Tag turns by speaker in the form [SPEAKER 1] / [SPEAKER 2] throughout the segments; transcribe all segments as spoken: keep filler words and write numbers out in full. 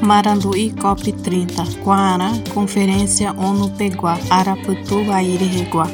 [SPEAKER 1] Maranduí COP trinta, Guará, Conferência ONU-Peguá, Araputu, Aire Reguá.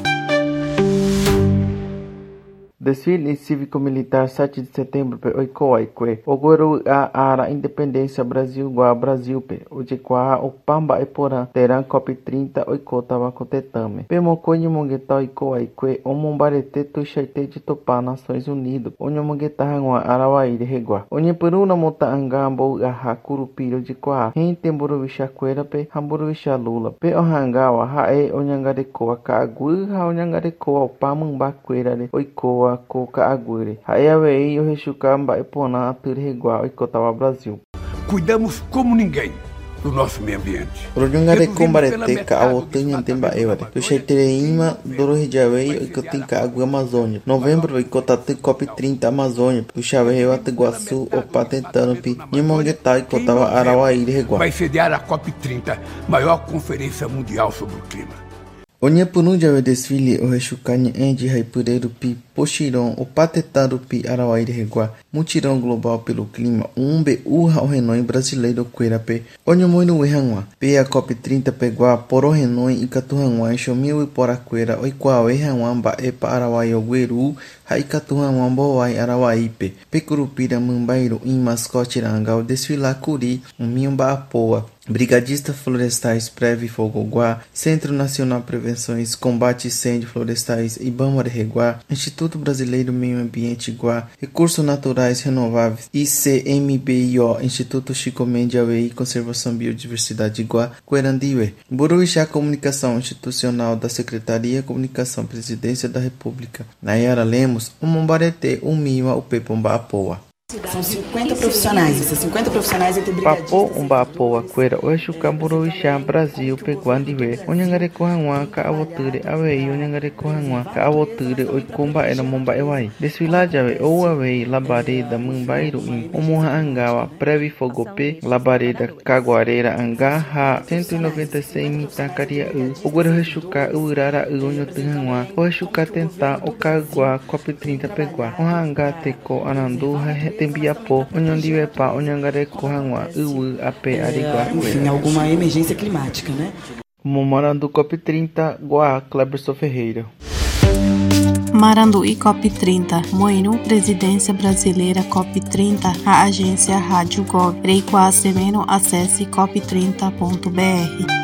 [SPEAKER 2] Desfile cívico-militar sete de setembro pe oikoaique. Ogoro a ara independência Brasil gua Brasil pe. Ojekwa o Pamba e Porã terão COP trinta oikota wakotetame. Pemokonyi mongeta oikoaique o mombarete tuxaite de topar Nações Unidas. Onyo mongeta hangwa arawaire regua. Onye peruna mota angambo aha curupiro de kwa. Hentemburu vishaqueira pe hamburu vishalula. Pe ohangawa hae onyangarekoa kaagu ha onyangarekoa o pamumbaqueira de oikoa Coca Agüere. Aí eu rechucar Mbaipona Ature Reguá e Cotava Brasil.
[SPEAKER 3] Cuidamos como ninguém do nosso meio ambiente.
[SPEAKER 2] Rojungare combareteca a otanha temba evare. Eu cheitereima doro regiawei e cotinca água Amazônia. Novembro e cotate COP trinta Amazônia. O chaveu até Guaçu o patentando pi. Nimonguetai e cotava Arauaí de Reguá.
[SPEAKER 3] Vai sediar a COP trinta, maior conferência mundial sobre o clima.
[SPEAKER 2] Onye pununja we desfile o rechucanha endi raipureiro pi pochiron o patetado pi Arauaí de Reguá mutirão global pelo clima umbe urra o renoi brasileiro queirape onye moino uhanwa pe a COP trinta peguá poro renoi e catuhanwa enxomil e poraqueira oiquau e hanwamba e pa Arauaí ogueru haikatuhanwa boai Arauaí pe pe curupira mambairo em mascote rangal desfilar curi um miumba apoa. Brigadista Florestais Preve Fogoguá, Centro Nacional Prevenções, Combate Incêndio Florestais, Ibama de Reguá, Instituto Brasileiro Meio Ambiente Guá, Recursos Naturais Renováveis, I C M B I O, Instituto Chico Mendes A U E I, Conservação Biodiversidade Guá, Coerandiwe, Buruixá Comunicação Institucional da Secretaria Comunicação Presidência da República, Nayara Lemos, Umumbarete, Umima, Upepomba Apoa.
[SPEAKER 4] São cinquenta profissionais, esses cinquenta profissionais entre brigadistas.
[SPEAKER 2] Papo umba apoa queira oexuca buruixá Brasil peguandiwe onyangareko hangwa ka awoture awei onyangareko hangwa ka awoture oikumba era mumba ewai desfilajawe ou awei labareda mumbairo in omuha angawa Preve Fogope labareda caguareira anga ha cento e noventa e seis mita caria u ogoro oexuca urara u onyotuhangwa oexuca tentar o cagua COP trinta peguá ohanga teko anandu Tembiapo, onyandiwe pa onyangareko hangwa uwu ape arigua.
[SPEAKER 4] Enfim, alguma emergência climática, né?
[SPEAKER 2] Marandu COP trinta, Guá, Cleberson Ferreira.
[SPEAKER 1] Maranduí COP trinta, Moinu, Presidência Brasileira COP trinta, a agência Rádio Gov. Reiquá Semeno, acesse cop trinta ponto br.